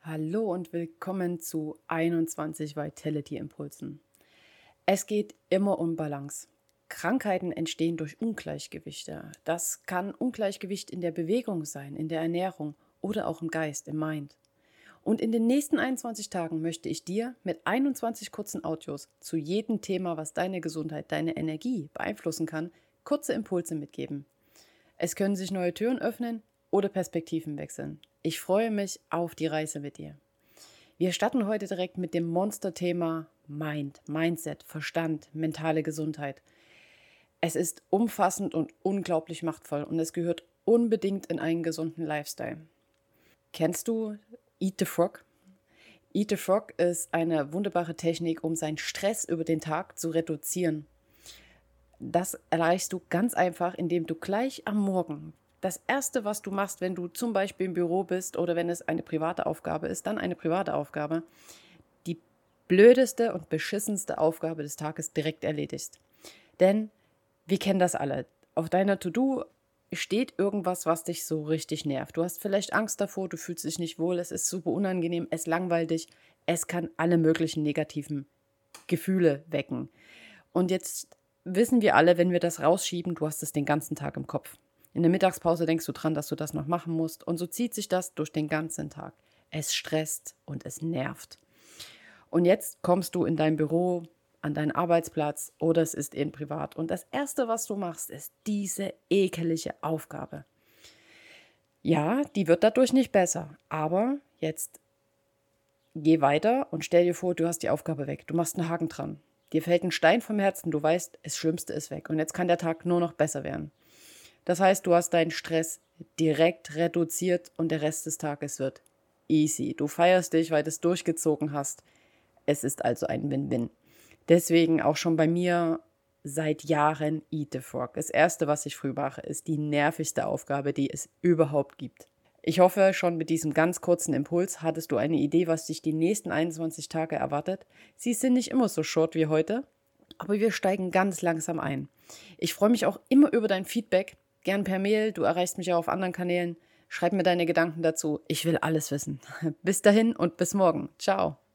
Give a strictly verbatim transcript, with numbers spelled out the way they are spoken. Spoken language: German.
Hallo und willkommen zu einundzwanzig Vitality Impulsen. Es geht immer um Balance. Krankheiten entstehen durch Ungleichgewichte. Das kann Ungleichgewicht in der Bewegung sein, in der Ernährung oder auch im Geist, im Mind. Und in den nächsten einundzwanzig Tagen möchte ich dir mit einundzwanzig kurzen Audios zu jedem Thema, was deine Gesundheit, deine Energie beeinflussen kann, kurze Impulse mitgeben. Es können sich neue Türen öffnen oder Perspektiven wechseln. Ich freue mich auf die Reise mit dir. Wir starten heute direkt mit dem Monster-Thema Mind, Mindset, Verstand, mentale Gesundheit. Es ist umfassend und unglaublich machtvoll und es gehört unbedingt in einen gesunden Lifestyle. Kennst du Eat the Frog? Eat the Frog ist eine wunderbare Technik, um seinen Stress über den Tag zu reduzieren. Das erreichst du ganz einfach, indem du gleich am Morgen das Erste, was du machst, wenn du zum Beispiel im Büro bist oder wenn es eine private Aufgabe ist, dann eine private Aufgabe, die blödeste und beschissenste Aufgabe des Tages direkt erledigst. Denn wir kennen das alle. Auf deiner To-Do steht irgendwas, was dich so richtig nervt. Du hast vielleicht Angst davor, du fühlst dich nicht wohl, es ist super unangenehm, es langweilt dich, es kann alle möglichen negativen Gefühle wecken. Und jetzt wissen wir alle, wenn wir das rausschieben, du hast es den ganzen Tag im Kopf. In der Mittagspause denkst du dran, dass du das noch machen musst und so zieht sich das durch den ganzen Tag. Es stresst und es nervt. Und jetzt kommst du in dein Büro, an deinen Arbeitsplatz oder es ist eben privat und das Erste, was du machst, ist diese ekelige Aufgabe. Ja, die wird dadurch nicht besser, aber jetzt geh weiter und stell dir vor, du hast die Aufgabe weg, du machst einen Haken dran. Dir fällt ein Stein vom Herzen, du weißt, das Schlimmste ist weg und jetzt kann der Tag nur noch besser werden. Das heißt, du hast deinen Stress direkt reduziert und der Rest des Tages wird easy. Du feierst dich, weil du es durchgezogen hast. Es ist also ein Win-Win. Deswegen auch schon bei mir seit Jahren Eat the Frog. Das Erste, was ich früh mache, ist die nervigste Aufgabe, die es überhaupt gibt. Ich hoffe, schon mit diesem ganz kurzen Impuls hattest du eine Idee, was dich die nächsten einundzwanzig Tage erwartet. Sie sind nicht immer so short wie heute, aber wir steigen ganz langsam ein. Ich freue mich auch immer über dein Feedback. Gern per Mail, du erreichst mich auch auf anderen Kanälen. Schreib mir deine Gedanken dazu. Ich will alles wissen. Bis dahin und bis morgen. Ciao.